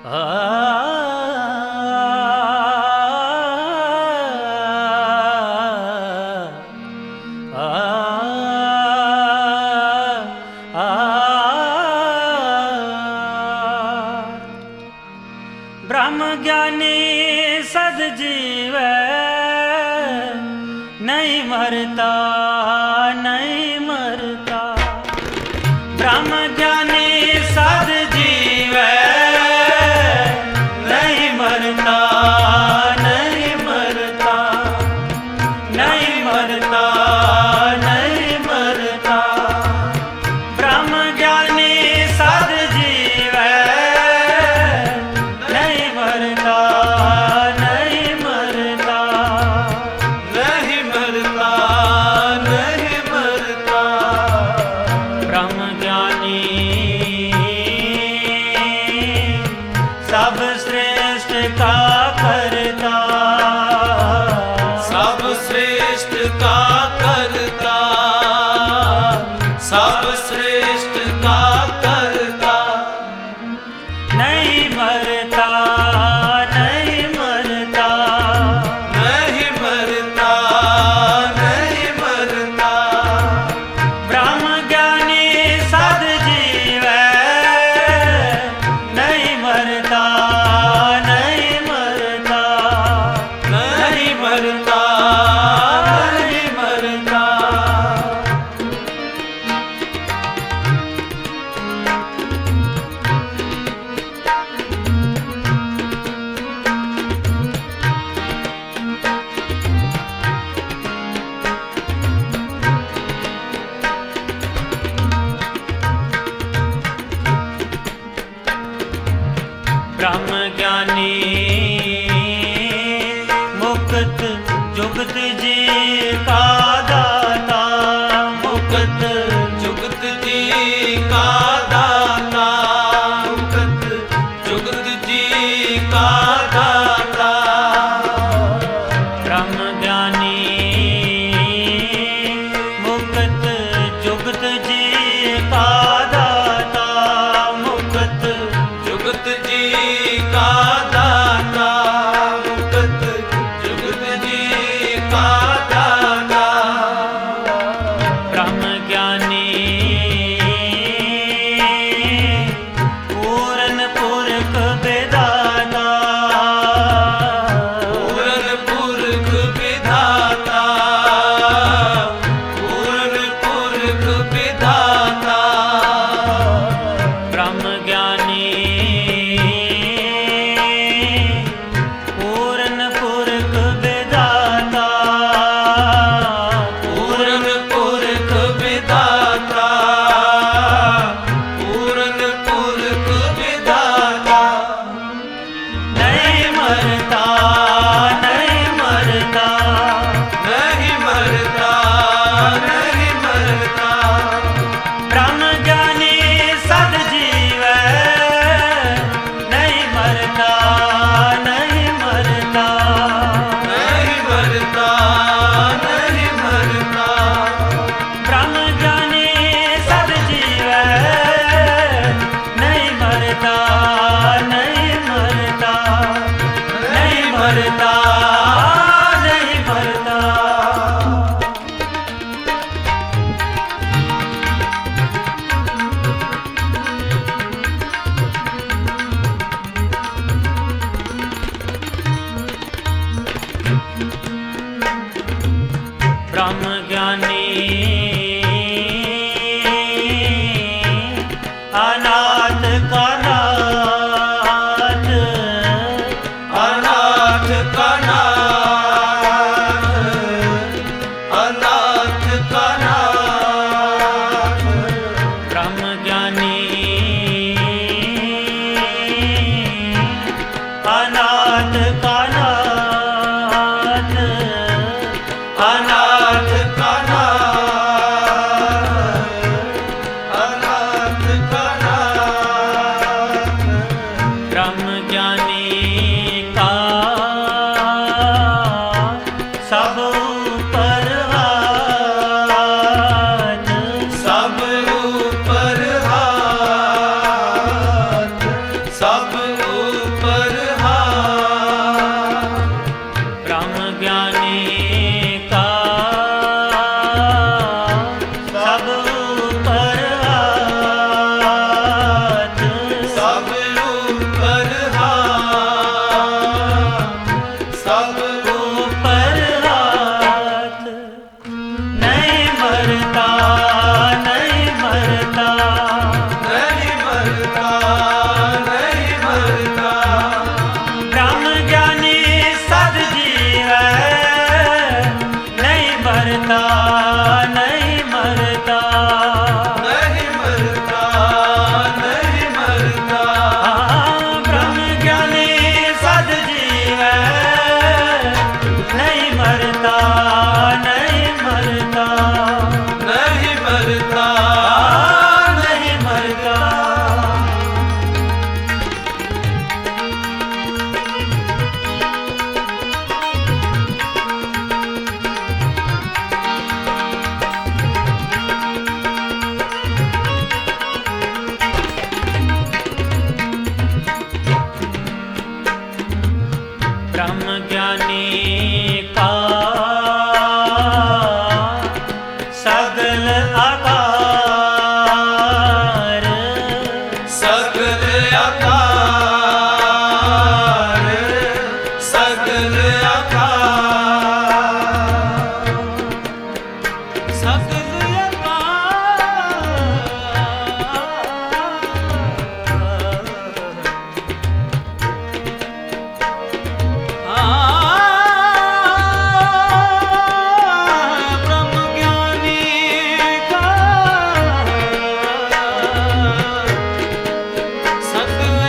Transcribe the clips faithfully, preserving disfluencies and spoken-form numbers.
ब्रह्म ज्ञानी सदजीव नहीं मरता नहीं मरता। ब्रह्म ज्ञानी सदजीव नहीं मरता नहीं मरता नहीं मरता नहीं मरता। ब्रह्म ज्ञानी सदजीव नहीं मरता नहीं मरता नहीं मरता नहीं मरता। ब्रह्म ज्ञानी सब श्रेष्ठ का करता सब श्रेष्ठ का करता सब श्रेष्ठ का करता। नहीं मरता नहीं मरता नहीं मरता नहीं मरता। ब्रह्म ज्ञानी सदजीव नहीं मरता नहीं मरता नहीं मरता नहीं मरता। ब्रह्म ज्ञानी मुक्त जुगत जी का दाता मुक्त जुगत जी का दाता मुक्त जुगत जी का दाता। ब्रह्म ज्ञानी मुक्त जुगत जी का दाता मुक्त जुगत जी का दाता मुक्त जुगत जी का दाता। ब्रह्म ज्ञानी पूर्ण पुरख विधाता पूर्ण पुरख विधाता पूर्ण पुरख विधाता। ब्रह्म ज्ञानी पूर्ण पुरख विधाता पूर्ण पुरख विधाता पूर्ण पुरख विधाता। नहीं मरता नहीं मरता नहीं मरता नहीं मरता। ब्रह्म ज्ञानी सदजीव नहीं मरता नहीं मरता नहीं मरता नहीं मरता। ब्रह्म ज्ञानी सदजीव नहीं मरता नहीं मरता नहीं मरता नहीं मरता। ब्रह्म ज्ञानी अनाथ का नाथ अनाथ का नाथ अनाथ का नाथ। ब्रह्म ज्ञानी अनाथ का नाथ अनाथ का नाथ अनाथ का नाथ। मरता नहीं मरता ब्रह्म ज्ञानी सदजीव नहीं मरता नहीं मरता नहीं मरता नहीं मरता ब्रह्म ज्ञानी सदजीव नहीं मरता नहीं मरता नहीं मरता नहीं मरता ब्रह्म ज्ञानी का सगल आकार सगल आकार सगल आकार सगल ब्रह्म ज्ञानी का सगल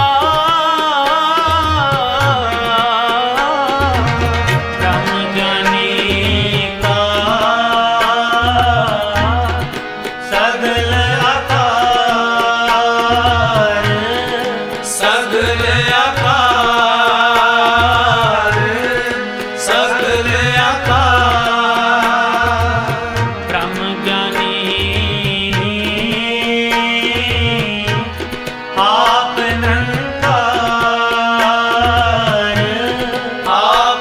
ब्रह्म ज्ञानी का सगल आकार सगल आकार सगल आकार ब्रह्म ज्ञानी आप निरंकार आप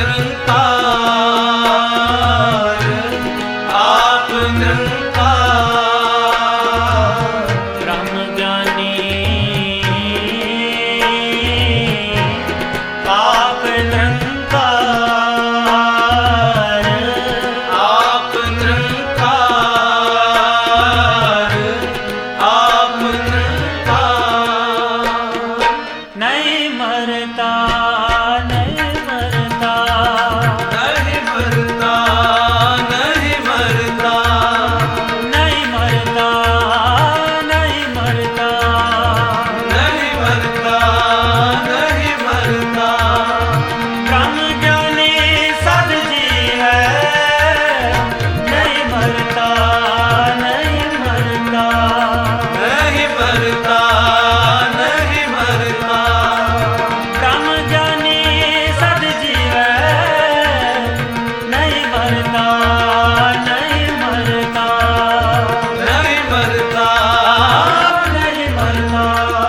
निरंकार आप निरंकार ब्रह्म ज्ञानी आप निरंकार आप निरंकार आप निरंकार नहीं मरता नहीं मरता नहीं मरता नहीं मरता नहीं मरता नहीं मरता नहीं मरता नहीं मरता ब्रह्म ज्ञानी सदजीव नहीं मरता नहीं मरता नहीं मरता नहीं मरता ब्रह्म ज्ञानी सदजीव नहीं मरता नहीं मरता नहीं मरता नहीं मरता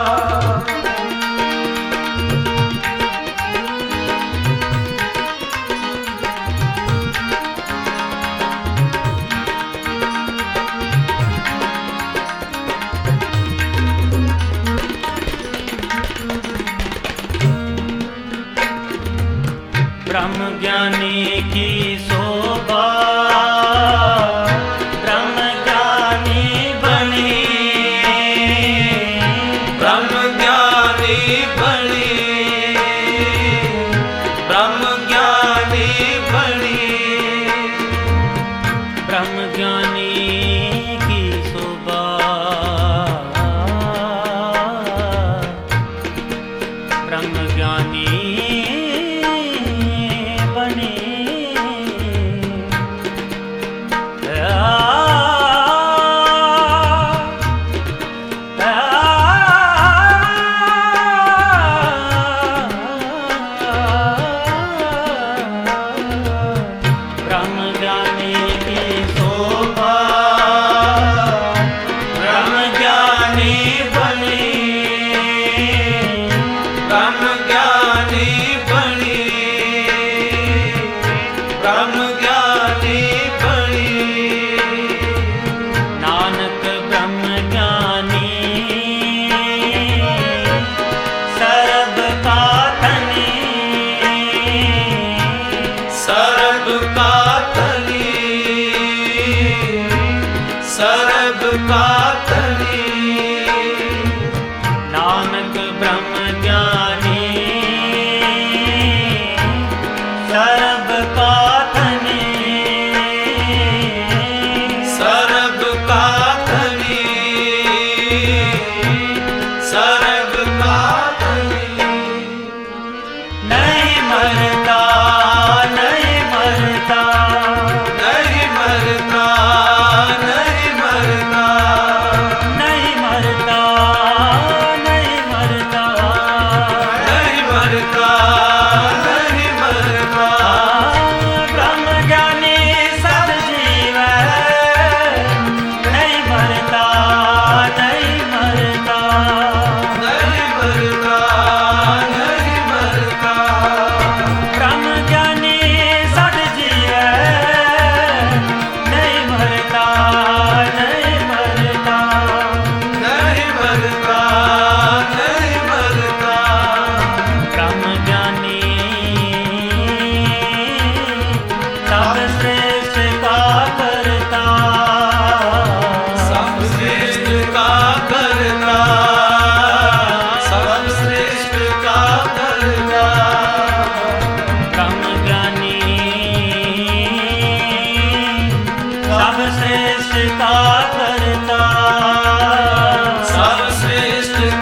ब्रह्म ज्ञानी की शोभा ब्रह्म ज्ञानी बनी ब्रह्म ज्ञानी बनी ब्रह्म ज्ञानी बनी ब्रह्म ज्ञानी की शोभा ब्रह्म ज्ञानी बनी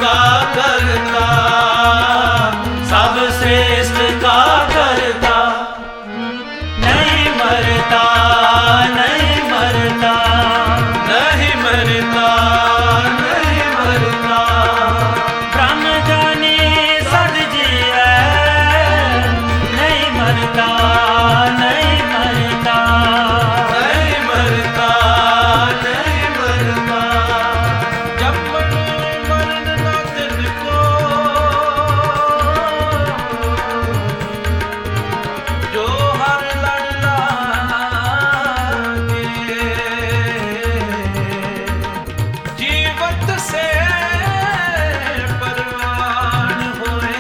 का करता, सब श्रेष्ठ का करता, नहीं मरता नहीं मरता, नहीं मरता नहीं मरता। ब्रह्म जाने सद जीवै, नहीं मरता नहीं मरता, नहीं मरता नहीं मरता। जब मरण न तिनको, जो हर लड़ लागे, जीवत से परवान होए,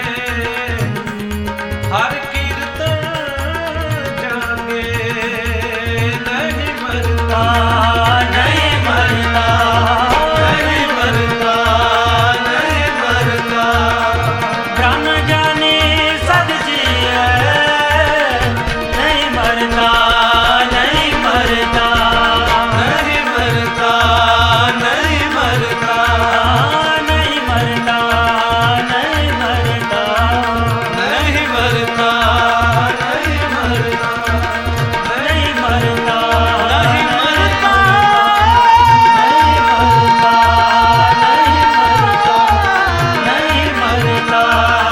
हर कीर्तन जागे, नहीं मरता नहीं मरता नहीं मरता नहीं मरता। ब्रह्म जाने सद जीवै, नहीं मरता नहीं मरता, नहीं मरता नहीं मरता नहीं मरता नहीं मरता, नहीं मरता नहीं मरता नहीं मरता नहीं मरता नहीं मरता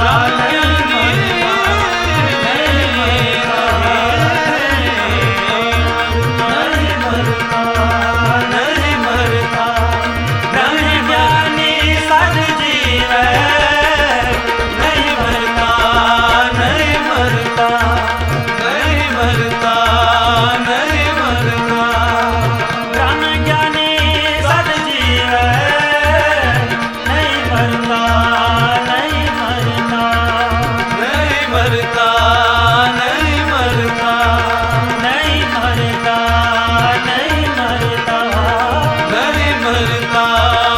नहीं मरता। ब्रह्म ज्ञानी सद जीवै, नहीं मरता नहीं मरता नहीं मरता नहीं मरता। ब्रह्म ज्ञानी सद जीवै, नहीं मरता नहीं मरता, नहीं मरता नहीं मरता नहीं मरता नहीं मरता, नहीं मरता